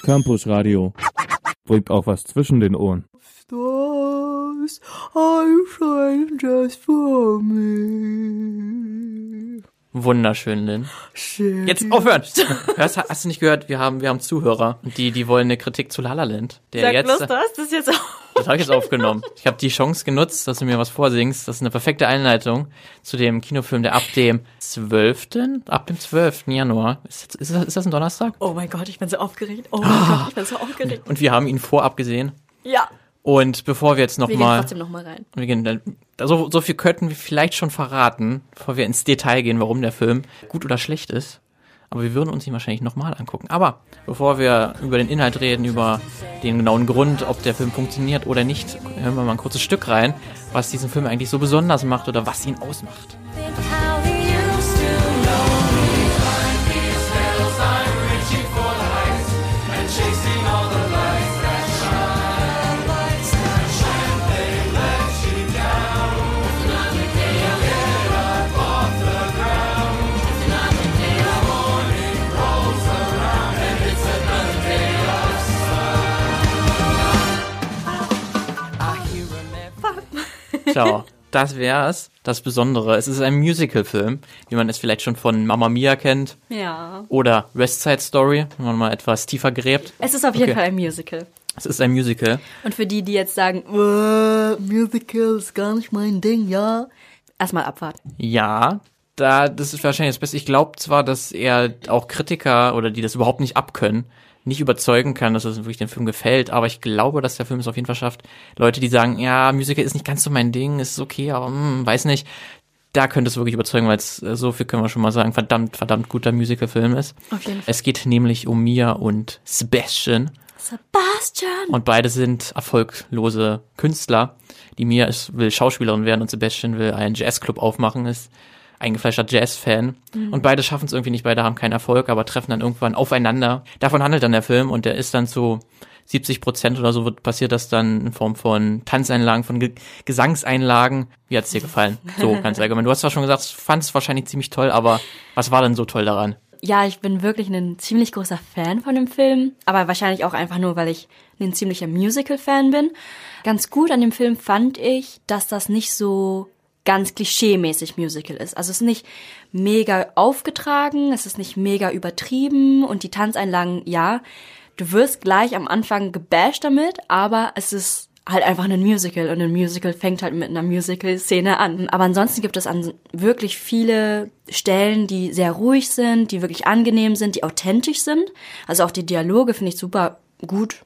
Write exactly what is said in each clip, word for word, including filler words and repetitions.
Campus Radio. Bringt auch was zwischen den Ohren. Stars are shining just for me. Wunderschön, Lynn. Shit. Jetzt aufhören! Hörst, hast du nicht gehört? Wir haben, wir haben Zuhörer, die, die wollen eine Kritik zu La La Land. Der Sag jetzt, bloß, du hast das jetzt auch. Das habe ich jetzt aufgenommen. Ich habe die Chance genutzt, dass du mir was vorsingst. Das ist eine perfekte Einleitung zu dem Kinofilm, der ab dem zwölften Ab dem zwölften Januar. Ist, ist, das, ist das ein Donnerstag? Oh mein Gott, ich bin so aufgeregt. Oh mein oh. Gott, ich bin so aufgeregt. Und wir haben ihn vorab gesehen. Ja. Und bevor wir jetzt noch wir mal... gehen trotzdem noch mal rein. Wir gehen, so, so viel könnten wir vielleicht schon verraten, bevor wir ins Detail gehen, warum der Film gut oder schlecht ist. Aber wir würden uns ihn wahrscheinlich nochmal angucken. Aber bevor wir über den Inhalt reden, über den genauen Grund, ob der Film funktioniert oder nicht, hören wir mal ein kurzes Stück rein, was diesen Film eigentlich so besonders macht oder was ihn ausmacht. Ciao. Das wär's. Das Besondere. Es ist ein Musical-Film, wie man es vielleicht schon von Mamma Mia kennt. Ja. Oder West Side Story, wenn man mal etwas tiefer gräbt. Es ist auf jeden Okay. Fall ein Musical. Es ist ein Musical. Und für die, die jetzt sagen, uh, Musical ist gar nicht mein Ding, ja. Erstmal abwarten. Ja, da, das ist wahrscheinlich das Beste. Ich glaube zwar, dass er auch Kritiker oder die das überhaupt nicht abkönnen, nicht überzeugen kann, dass es wirklich dem Film gefällt, aber ich glaube, dass der Film es auf jeden Fall schafft. Leute, die sagen, ja, Musical ist nicht ganz so mein Ding, ist okay, aber hm, weiß nicht, da könnte es wirklich überzeugen, weil es, so viel können wir schon mal sagen, verdammt, verdammt guter Musical-Film ist. Auf jeden Fall. Es geht nämlich um Mia und Sebastian. Sebastian! Und beide sind erfolglose Künstler. Die Mia ist, will Schauspielerin werden und Sebastian will einen Jazzclub aufmachen, ist eingefleischter Jazz-Fan. Mhm. Und beide schaffen es irgendwie nicht, beide haben keinen Erfolg, aber treffen dann irgendwann aufeinander. Davon handelt dann der Film und der ist dann zu siebzig Prozent oder so wird passiert das dann in Form von Tanzeinlagen, von Ge- Gesangseinlagen. Wie hat's dir gefallen? So ganz allgemein. Du hast zwar schon gesagt, du fandest es wahrscheinlich ziemlich toll, aber was war denn so toll daran? Ja, ich bin wirklich ein ziemlich großer Fan von dem Film, aber wahrscheinlich auch einfach nur, weil ich ein ziemlicher Musical-Fan bin. Ganz gut an dem Film fand ich, dass das nicht so ganz klischee-mäßig Musical ist. Also es ist nicht mega aufgetragen, es ist nicht mega übertrieben und die Tanzeinlagen, ja, du wirst gleich am Anfang gebasht damit, aber es ist halt einfach ein Musical und ein Musical fängt halt mit einer Musical-Szene an. Aber ansonsten gibt es an wirklich viele Stellen, die sehr ruhig sind, die wirklich angenehm sind, die authentisch sind. Also auch die Dialoge finde ich super gut.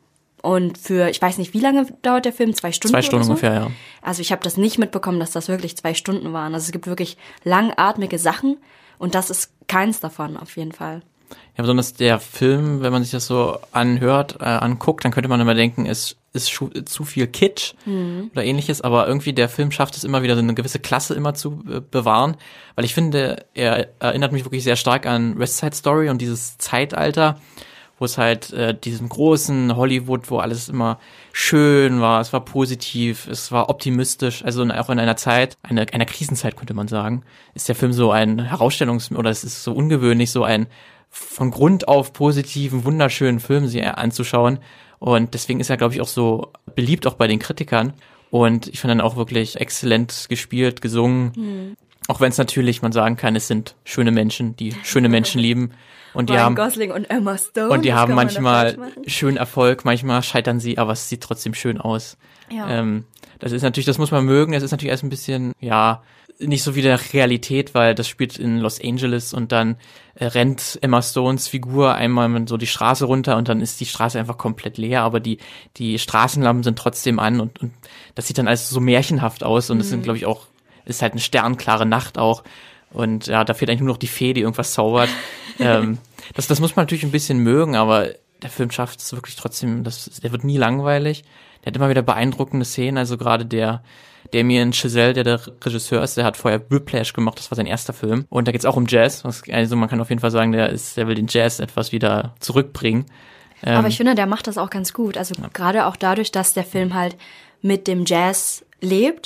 Und für, ich weiß nicht, wie lange dauert der Film? Zwei Stunden? Zwei Stunden oder so? ungefähr, ja. Also ich habe das nicht mitbekommen, dass das wirklich zwei Stunden waren. Also es gibt wirklich langatmige Sachen und das ist keins davon auf jeden Fall. Ja, besonders der Film, wenn man sich das so anhört, äh, anguckt, dann könnte man immer denken, es ist schu- zu viel Kitsch mhm. oder ähnliches, aber irgendwie der Film schafft es immer wieder, so eine gewisse Klasse immer zu äh, bewahren, weil ich finde, er erinnert mich wirklich sehr stark an West Side Story und dieses Zeitalter, wo es halt äh, diesem großen Hollywood, wo alles immer schön war, es war positiv, es war optimistisch, also in, auch in einer Zeit, einer, einer Krisenzeit könnte man sagen, ist der Film so ein Herausstellungs- oder es ist so ungewöhnlich, so ein von Grund auf positiven, wunderschönen Film sich anzuschauen und deswegen ist er, glaube ich, auch so beliebt, auch bei den Kritikern und ich finde dann auch wirklich exzellent gespielt, gesungen, mhm. auch wenn es natürlich, man sagen kann, es sind schöne Menschen, die schöne Menschen lieben. Und die Ryan haben, Gosling und Emma Stone. und die Was haben kann man da manchmal falsch machen? schönen Erfolg, manchmal scheitern sie, aber es sieht trotzdem schön aus. Ja. Ähm, das ist natürlich, das muss man mögen, es ist natürlich erst ein bisschen, ja, nicht so wie der Realität, weil das spielt in Los Angeles und dann äh, rennt Emma Stones Figur einmal so die Straße runter und dann ist die Straße einfach komplett leer, aber die die Straßenlampen sind trotzdem an und, und das sieht dann alles so märchenhaft aus und es mhm. sind, glaube ich, auch, ist halt eine sternklare Nacht auch. Und ja, da fehlt eigentlich nur noch die Fee, die irgendwas zaubert. ähm, das, das muss man natürlich ein bisschen mögen, aber der Film schafft es wirklich trotzdem, das, der wird nie langweilig. Der hat immer wieder beeindruckende Szenen, also gerade der Damien Chazelle, der der Regisseur ist, der hat vorher Whiplash gemacht, das war sein erster Film. Und da geht's auch um Jazz, also man kann auf jeden Fall sagen, der ist, der will den Jazz etwas wieder zurückbringen. Ähm, Aber ich finde, der macht das auch ganz gut. Also ja. Gerade auch dadurch, dass der Film halt mit dem Jazz lebt,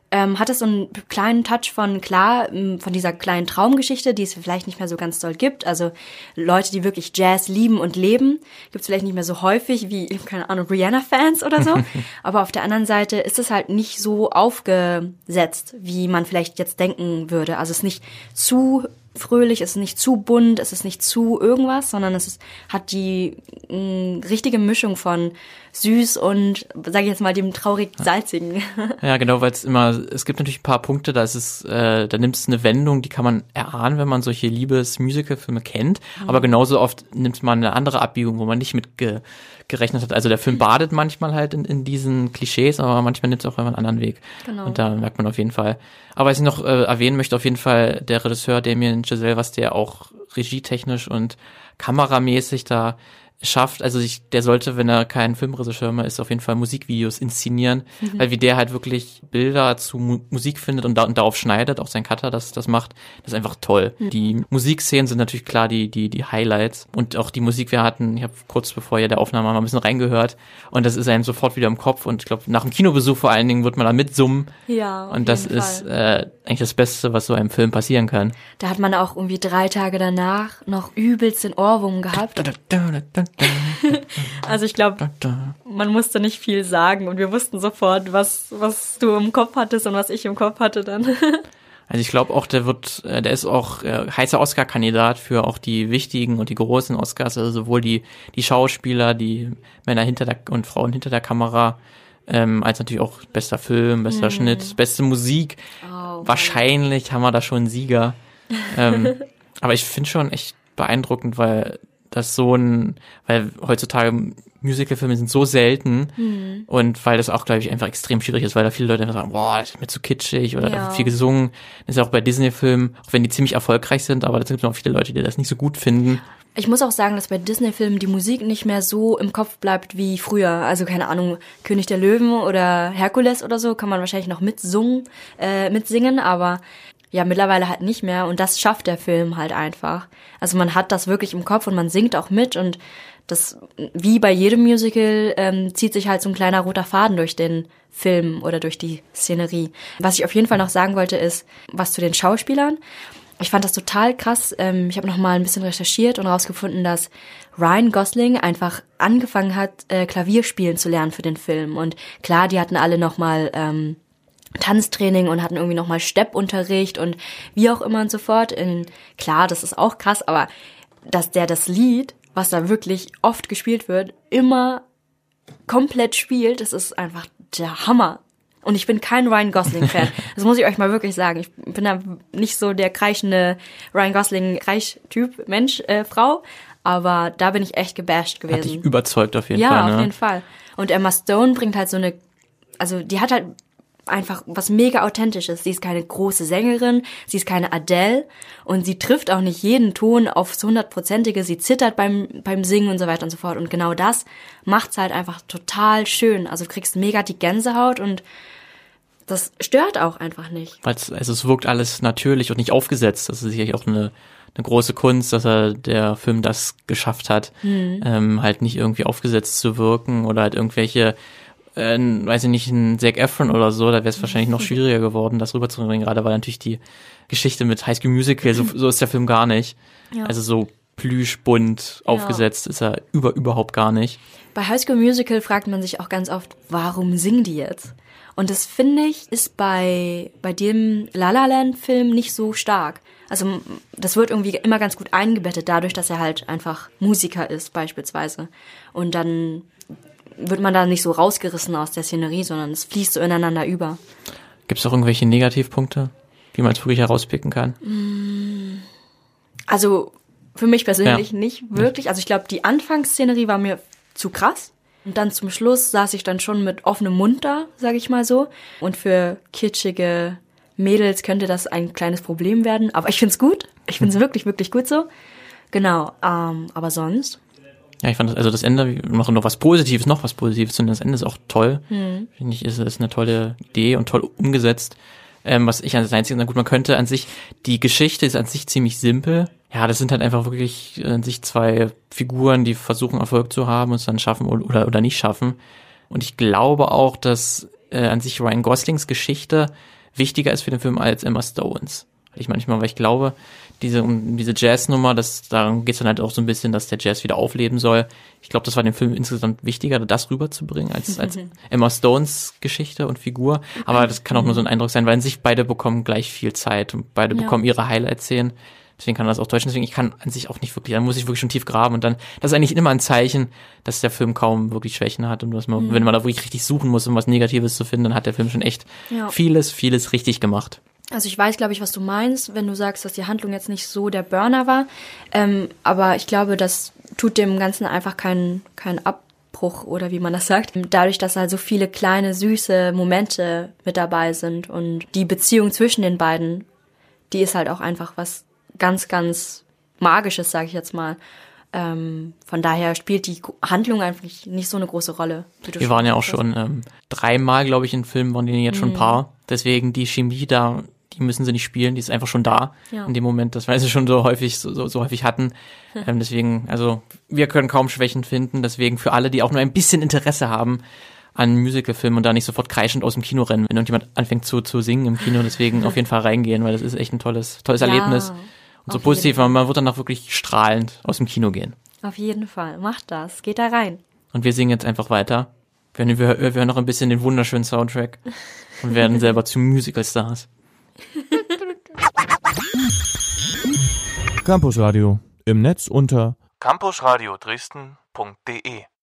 ähm, hat es so einen kleinen Touch von, klar, von dieser kleinen Traumgeschichte, die es vielleicht nicht mehr so ganz doll gibt. Also Leute, die wirklich Jazz lieben und leben, gibt es vielleicht nicht mehr so häufig wie, keine Ahnung, Rihanna-Fans oder so. Aber auf der anderen Seite ist es halt nicht so aufgesetzt, wie man vielleicht jetzt denken würde. Also es ist nicht zu fröhlich, es ist nicht zu bunt, es ist nicht zu irgendwas, sondern es ist, hat die mh, richtige Mischung von süß und, sage ich jetzt mal, dem traurig-salzigen. Ja, genau, weil es immer, es gibt natürlich ein paar Punkte, da ist es, äh, da nimmt es eine Wendung, die kann man erahnen, wenn man solche Liebes-Musical-Filme kennt, mhm. aber genauso oft nimmt man eine andere Abbiegung, wo man nicht mit ge- gerechnet hat. Also der Film badet manchmal halt in, in diesen Klischees, aber manchmal nimmt es auch immer einen anderen Weg. Genau. Und da merkt man auf jeden Fall. Aber was ich noch äh, erwähnen möchte, auf jeden Fall der Regisseur Damien Chazelle, was der auch regietechnisch und kameramäßig da schafft, also ich, der sollte, wenn er kein Filmregisseur mehr ist, auf jeden Fall Musikvideos inszenieren, mhm. weil wie der halt wirklich Bilder zu Mu- Musik findet und, da, und darauf schneidet, auch sein Cutter das das macht, das ist einfach toll. Mhm. Die Musikszenen sind natürlich klar die die die Highlights und auch die Musik, wir hatten, ich habe kurz bevor ja der Aufnahme mal ein bisschen reingehört und das ist einem sofort wieder im Kopf und ich glaube, nach dem Kinobesuch vor allen Dingen wird man da mitsummen. Ja, auf und das jeden ist Fall. äh, eigentlich das Beste, was so einem Film passieren kann. Da hat man auch irgendwie drei Tage danach noch übelst den Ohrwurm gehabt. Also ich glaube, man musste nicht viel sagen und wir wussten sofort, was was du im Kopf hattest und was ich im Kopf hatte dann. Also ich glaube auch, der wird, der ist auch äh, heißer Oscar-Kandidat für auch die wichtigen und die großen Oscars, also sowohl die die Schauspieler, die Männer hinter der und Frauen hinter der Kamera, ähm, als natürlich auch bester Film, bester mm. Schnitt, beste Musik. Oh, wahrscheinlich haben wir da schon einen Sieger. ähm, aber ich finde schon echt beeindruckend, weil das so ein, weil heutzutage Musicalfilme sind so selten mhm. und weil das auch, glaube ich, einfach extrem schwierig ist, weil da viele Leute einfach sagen, boah, das ist mir zu kitschig oder ja. da wird viel gesungen. Das ist ja auch bei Disney-Filmen, auch wenn die ziemlich erfolgreich sind, aber da gibt es auch viele Leute, die das nicht so gut finden. Ich muss auch sagen, dass bei Disney-Filmen die Musik nicht mehr so im Kopf bleibt wie früher. Also keine Ahnung, König der Löwen oder Herkules oder so kann man wahrscheinlich noch mitsungen, äh, mitsingen, aber ja, mittlerweile halt nicht mehr und das schafft der Film halt einfach. Also man hat das wirklich im Kopf und man singt auch mit und das, wie bei jedem Musical, ähm, zieht sich halt so ein kleiner roter Faden durch den Film oder durch die Szenerie. Was ich auf jeden Fall noch sagen wollte ist, was zu den Schauspielern. Ich fand das total krass. Ähm, ich habe noch mal ein bisschen recherchiert und rausgefunden, dass Ryan Gosling einfach angefangen hat, äh, Klavier spielen zu lernen für den Film. Und klar, die hatten alle noch mal ähm, Tanztraining und hatten irgendwie nochmal Steppunterricht und wie auch immer und so fort. In, klar, das ist auch krass, aber dass der das Lied, was da wirklich oft gespielt wird, immer komplett spielt, das ist einfach der Hammer. Und ich bin kein Ryan Gosling-Fan. Das muss ich euch mal wirklich sagen. Ich bin da nicht so der kreischende Ryan Gosling-Kreisch-Typ, Mensch, äh, Frau. Aber da bin ich echt gebasht gewesen. Hat dich überzeugt auf jeden ja, Fall, ne? Ja, auf jeden Fall. Und Emma Stone bringt halt so eine, also die hat halt einfach was mega Authentisches. Sie ist keine große Sängerin, sie ist keine Adele und sie trifft auch nicht jeden Ton aufs hundertprozentige. Sie zittert beim beim Singen und so weiter und so fort. Und genau das macht's halt einfach total schön. Also du kriegst mega die Gänsehaut und das stört auch einfach nicht. Weil's, also es wirkt alles natürlich und nicht aufgesetzt. Das ist sicherlich auch eine eine große Kunst, dass er der Film das geschafft hat, mhm. ähm, halt nicht irgendwie aufgesetzt zu wirken oder halt irgendwelche Äh, weiß ich nicht, ein Zac Efron oder so, da wäre es wahrscheinlich noch schwieriger geworden, das rüberzubringen, gerade weil natürlich die Geschichte mit High School Musical, so, so ist der Film gar nicht. Ja. Also so plüschbunt aufgesetzt ja. ist er über überhaupt gar nicht. Bei High School Musical fragt man sich auch ganz oft, warum singen die jetzt? Und das, finde ich, ist bei bei dem La La Land Film nicht so stark. Also das wird irgendwie immer ganz gut eingebettet, dadurch, dass er halt einfach Musiker ist beispielsweise. Und dann wird man da nicht so rausgerissen aus der Szenerie, sondern es fließt so ineinander über. Gibt es auch irgendwelche Negativpunkte, die man jetzt wirklich herauspicken kann? Also für mich persönlich ja. nicht wirklich. Also ich glaube, die Anfangsszenerie war mir zu krass. Und dann zum Schluss saß ich dann schon mit offenem Mund da, sage ich mal so. Und für kitschige Mädels könnte das ein kleines Problem werden. Aber ich find's gut. Ich find's wirklich, wirklich gut so. Genau. Ähm, aber sonst... Ja, ich fand das, also das Ende, wir machen noch was Positives, noch was Positives und das Ende ist auch toll. Hm. Finde ich, ist, ist eine tolle Idee und toll umgesetzt. Ähm, was ich an das Einzige, na gut, man könnte an sich, die Geschichte ist an sich ziemlich simpel. Ja, das sind halt einfach wirklich an sich zwei Figuren, die versuchen Erfolg zu haben und es dann schaffen oder, oder nicht schaffen. Und ich glaube auch, dass äh, an sich Ryan Goslings Geschichte wichtiger ist für den Film als Emma Stones. Ich manchmal, weil ich glaube, diese, um diese Jazznummer, das, darum geht's dann halt auch so ein bisschen, dass der Jazz wieder aufleben soll. Ich glaube, das war dem Film insgesamt wichtiger, das rüberzubringen, als, als Emma Stones Geschichte und Figur. Aber das kann auch nur so ein Eindruck sein, weil in sich beide bekommen gleich viel Zeit und beide ja. bekommen ihre Highlights sehen. Deswegen kann das auch täuschen. Deswegen, ich kann an sich auch nicht wirklich, da muss ich wirklich schon tief graben und dann, das ist eigentlich immer ein Zeichen, dass der Film kaum wirklich Schwächen hat und dass man, mhm. wenn man da wirklich richtig suchen muss, um was Negatives zu finden, dann hat der Film schon echt ja. vieles, vieles richtig gemacht. Also ich weiß, glaube ich, was du meinst, wenn du sagst, dass die Handlung jetzt nicht so der Burner war. Ähm, aber ich glaube, das tut dem Ganzen einfach keinen keinen Abbruch oder wie man das sagt. Dadurch, dass halt so viele kleine, süße Momente mit dabei sind und die Beziehung zwischen den beiden, die ist halt auch einfach was ganz, ganz Magisches, sage ich jetzt mal. Ähm, von daher spielt die Handlung eigentlich nicht so eine große Rolle. Wir waren ja auch schon ähm, dreimal, glaube ich, in Filmen, waren die jetzt schon ein paar. Deswegen die Chemie da, die müssen sie nicht spielen, die ist einfach schon da ja. in dem Moment, das weil sie schon so häufig so, so, so häufig hatten. ähm, deswegen, also wir können kaum Schwächen finden, deswegen für alle, die auch nur ein bisschen Interesse haben an Musicalfilmen und da nicht sofort kreischend aus dem Kino rennen, wenn irgendjemand anfängt zu, zu singen im Kino, deswegen auf jeden Fall reingehen, weil das ist echt ein tolles, tolles ja, Erlebnis. Und so positiv, man wird danach wirklich strahlend aus dem Kino gehen. Auf jeden Fall, macht das, geht da rein. Und wir singen jetzt einfach weiter. Wir, wir, wir hören noch ein bisschen den wunderschönen Soundtrack und werden selber zu Musical-Stars. Campus Radio im Netz unter campusradio dresden punkt de